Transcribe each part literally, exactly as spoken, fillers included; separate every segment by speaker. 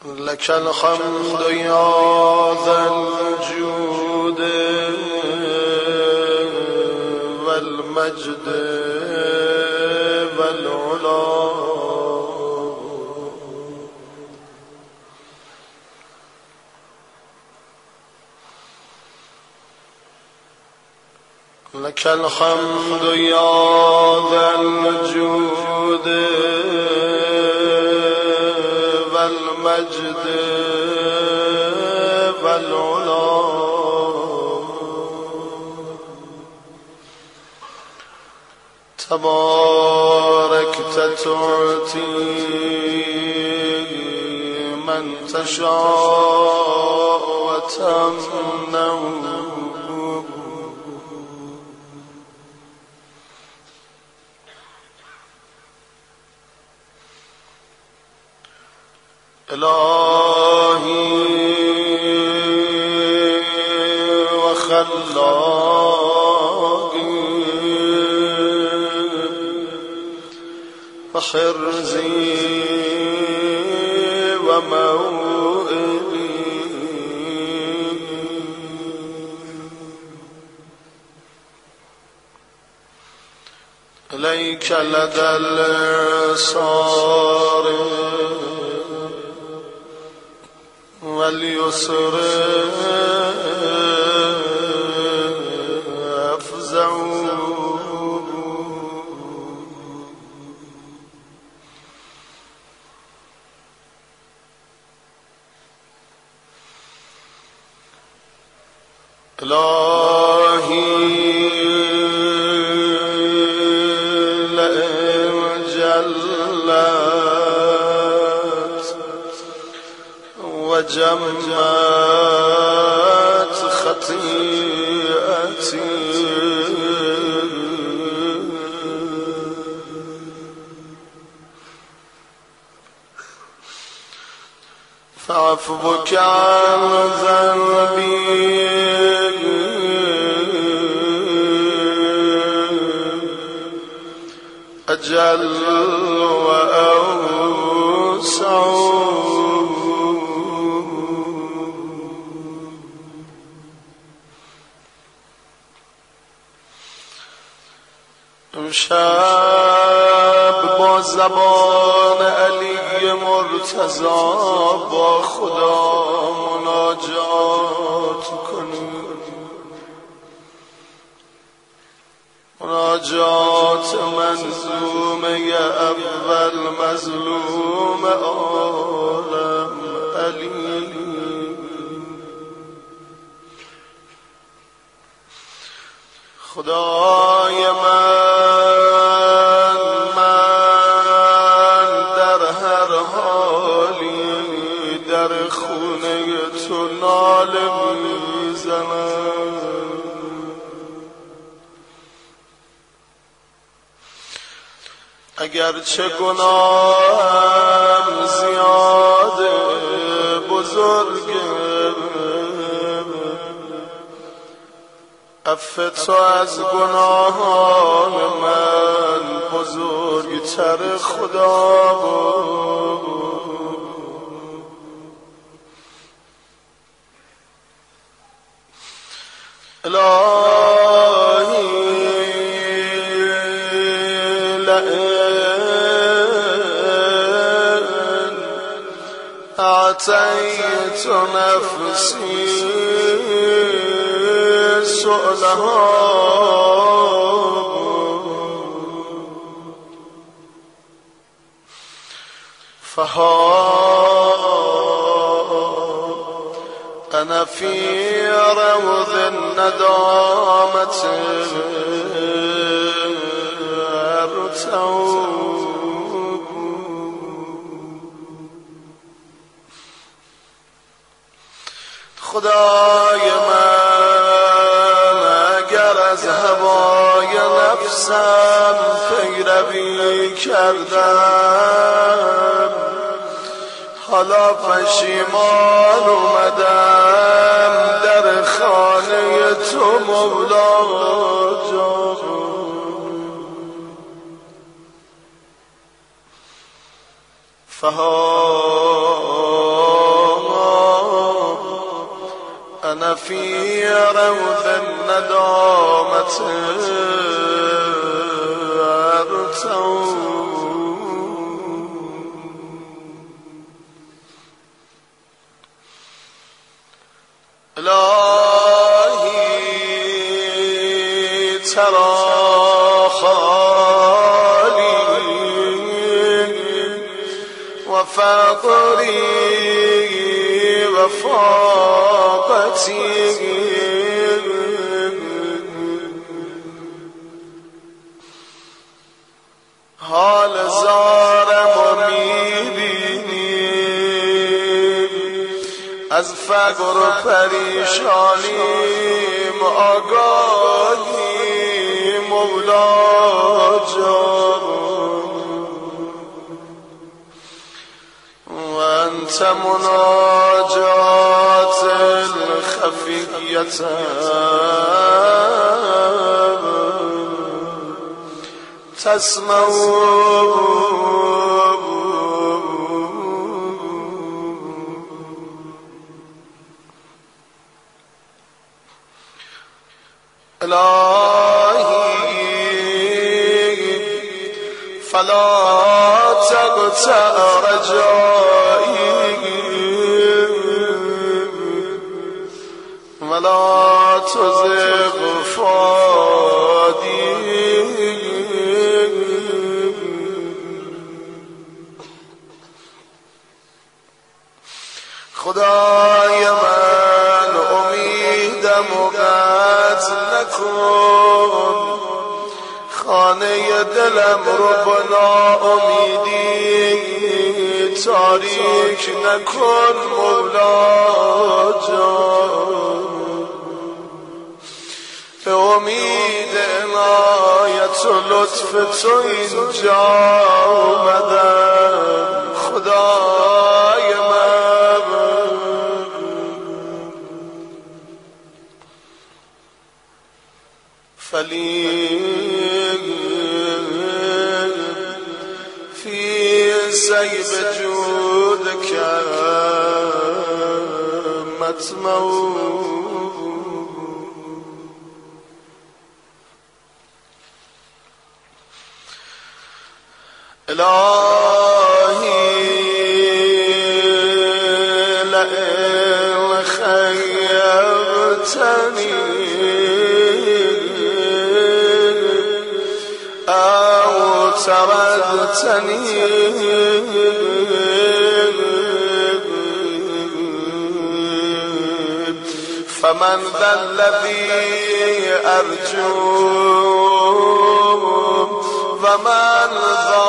Speaker 1: لك الحمد يا ذا الجود والمجد والعلا لك الحمد يا ذا الجود والمجد والعلا تباركت تعطي من تشاء وتمنع إلهي وخلاقي وحرزي وموئلي إليك لدى الإعصار واليسر أفزع إلهي لئن جلت وجمت خطيئتي فعفوك عن ذنبي أجل وأوسع امشب با زبان علی مرتضی با خدا مناجات کنیم، مناجات منظومه اول مظلوم عالم علی. خدای من من در هر حالی در خونه تو ناله میزنم، اگرچه گناهم زیاده بزرگه، عفو تو از گناهان من بزرگتر خدا بود. الهی لئن اعطیت نفسی سؤلها فها أنا في روض الندامة أرتوب. خدای من اگر از هوای نفسم پیروی کردم، حالا پشیمان اومدم در خانه تو مولا جان. فها ففي روض الندامة ارتوي إلهي ترى خالي وفقري وفاقتي حال زارم و میبینی از فقر و پریشانیم آگاهی مولا جان و انت مناجات الخفیت تسمع إلهي فلا تقطع رجائي ولا تزغ فؤادي خدای من امیدم و قطع نکن خانه دلم رو با ناامیدی تاریک نکن مولا جان به امید عنایت و لطف تو اینجا اومدم خدای من فلی فی سیب جودک مطمع إلهي لئن خيرتني أو تردتني فمن ذا الذي أرجوه ومن ذا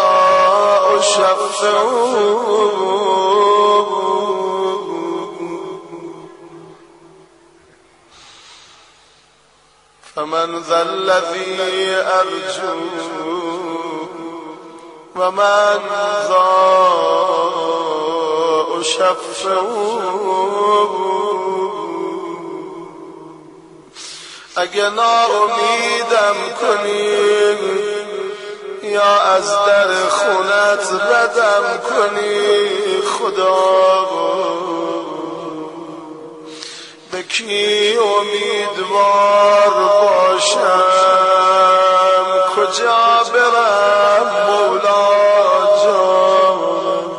Speaker 1: أشفعه فمن ذا الذي أرجوه ومن ذا أشفعه اگه ناامیدم کنی یا از در خونت بدم کنی خدا به کی امیدوار باشم کجا برم مولا جان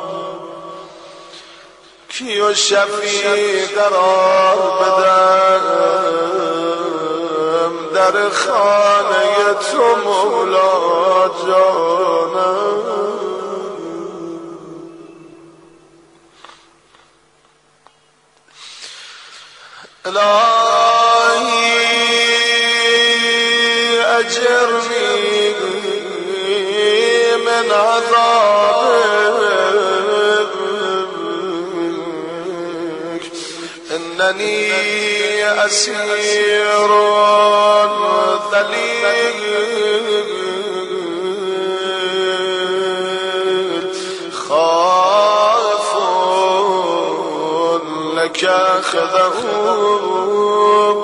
Speaker 1: کیو شفیع قرار بدم در خانه تو مولا جانم الهی اجرنی من عذابك اننی اسیر ذلیل خائف لك خذوب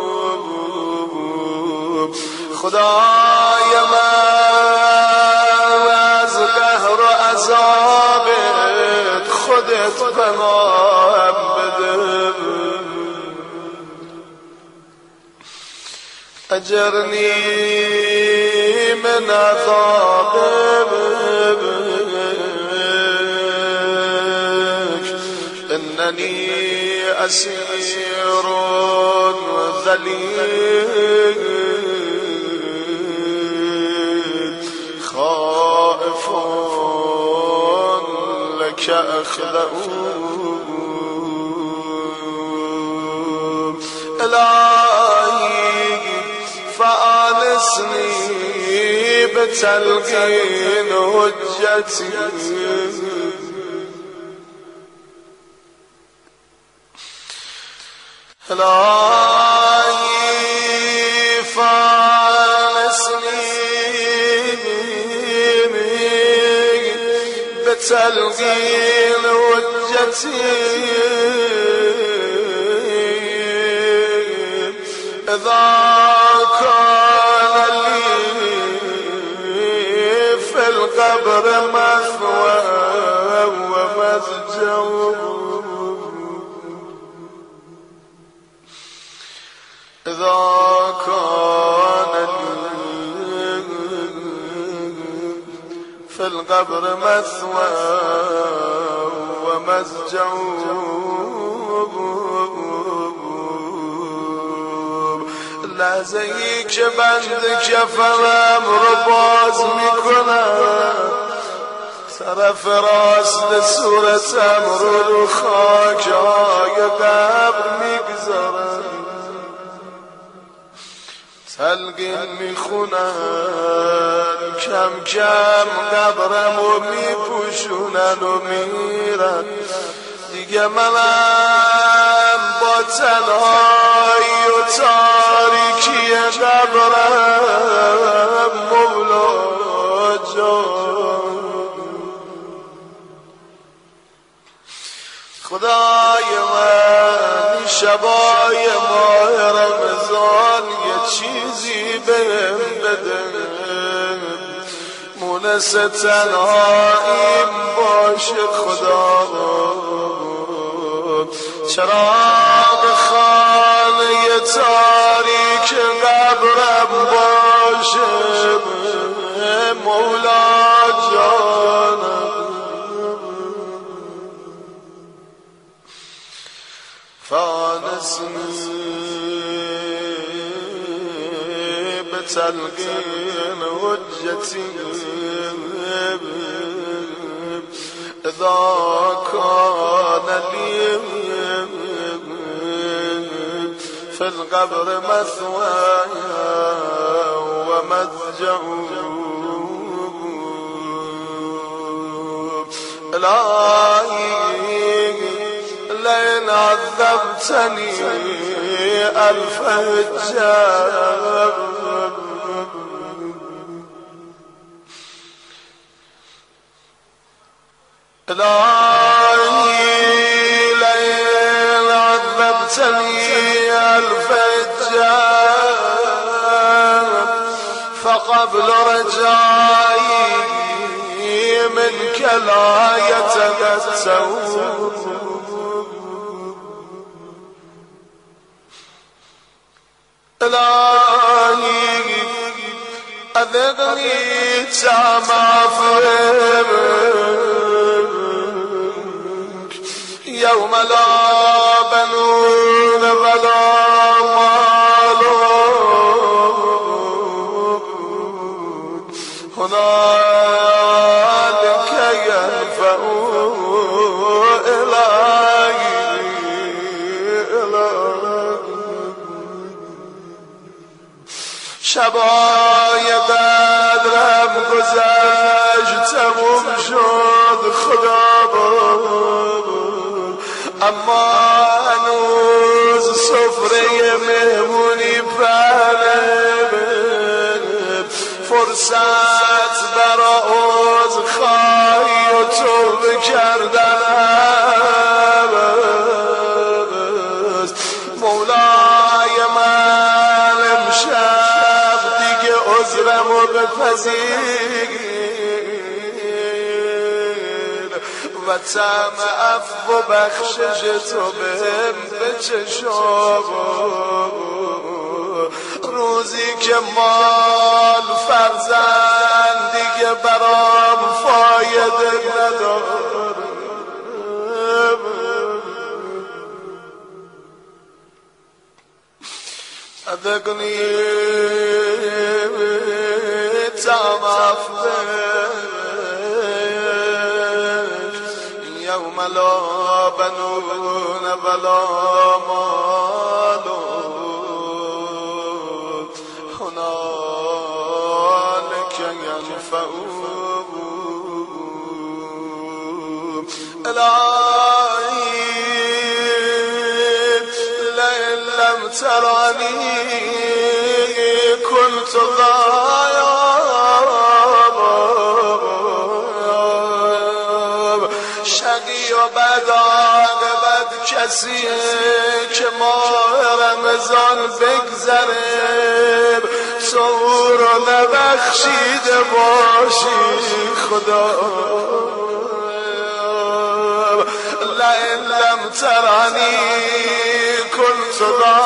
Speaker 1: خدای من از قهر و عذابت خودت پناهم بده أجرني من عذابك إنني أسير ذليل خائف لك أخذه إلهي فآنسني بتلقين حجتي إلهي فآنسني بتلقين حجتي إذا كان لي في القبر مثوى ومسجع إذا كان لي في القبر مثوى ومسجع لا زيك بندك شفرم رباز میکنم طرف راست صورت امر رو خاک های قبر میگذارم تلقین میخونن کم کم قبرم و میپوشونن و میرن دیگه منم با تنهایی و تاریکی قبرم مولا جان خدای من شبای ماه رمضان یه چیزی بهم بده مونس تنهاییم باشه خدا چراغ خانه تاریک قبرم باشه مولا جانم فانسنی بتلقين حجتي إذا كان لي في القبر مثواي ومضجع إلهي لئن عذبتني ألف هجاب إلهي لئن عذبتني ألف هجاب فقبل رجائي منك لا يتمتع إلهي أذقني طعم عفوك يوم لا بنون ولا مال هنالك ينفع إلهي شبای بدرم گذشت تموم شد خدا بود اما هنوز سفره مهمونی پهنه فرصت برا عذرخواهی و توبه کردن است مولای من امشب دیگه عذرم و بپذیر و طعم عفو و بخشش تو بهم بچشم روزی که مال فرزند دیگه برام فایده نداره، أذقني تعرف يوم لا بنون ولا مال هنالك ينفع إلهي لئن لم تراني كنت غایب. شقی و بد عاقبت کسیه که ماه رمضان بگذره سحور رو نبخشیده باشی خدا. لئن لم ترانی كنت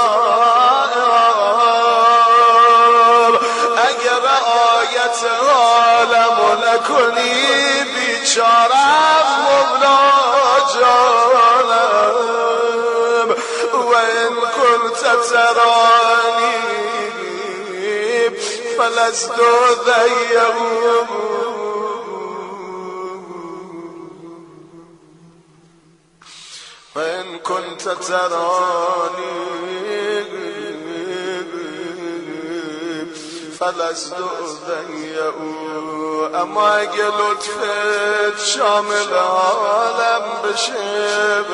Speaker 1: غائب. اگر آیت عالم نکنی بیچارم مولا جانم. و ان كنت ترانی فلست ضیعه. وإن كنت تراني فلست أضيع. اما اگه لطفت شامل عالم بشه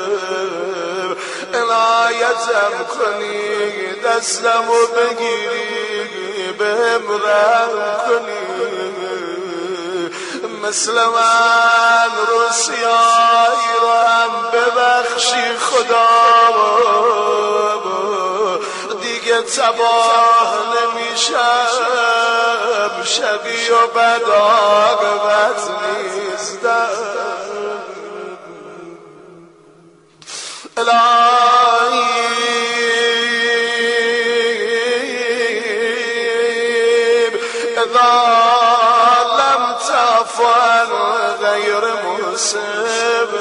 Speaker 1: عنایتم کنی دستمو بگیری بهم رحم کنی مثل من روسیایی رو هم ببخشی خدا. دیگه تباه نمیشم شبی و بد عاقبت نیستم. الهی اذا عفوا غير مسب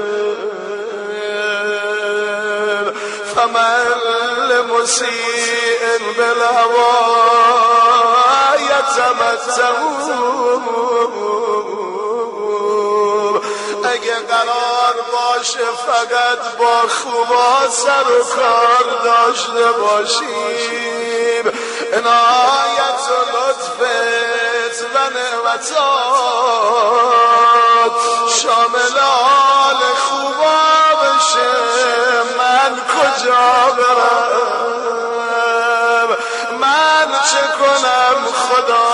Speaker 1: فمن لمسيء بالهوى يتمتع. اگه قرار باشه فقط با خوبا سر و کار داشته باشیم عنایت و لطفت و نعمتات شامل آل خوبا بشه من کجا برم؟ من چه کنم خدا؟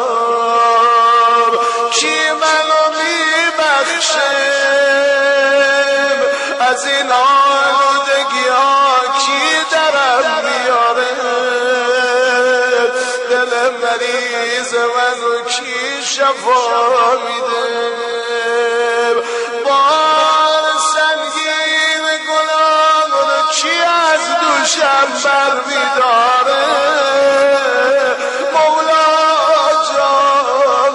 Speaker 1: کی منو میبخشم از این آلودگی ها؟ کی درم میاره دل مریض منو؟ کی شفا میده بار سنگین گناه رو؟ کی از دوشم بر میداره مولا جان؟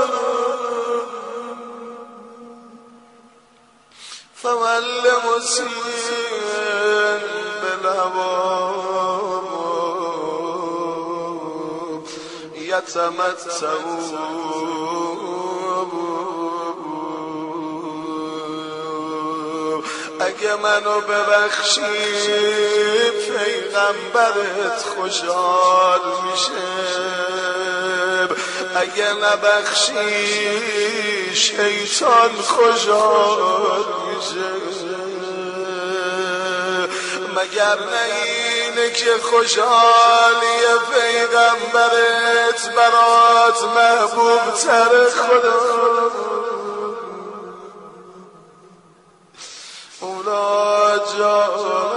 Speaker 1: فمن لمسیء بالهوى يتمتع. اگه منو ببخشی پیغمبرت خوشحال میشه، اگه نبخشی شیطان خوشحال میشه. مگر نه اینه که خوشحالی پیغمبرت برات محبوب تر خدا؟ مولا جان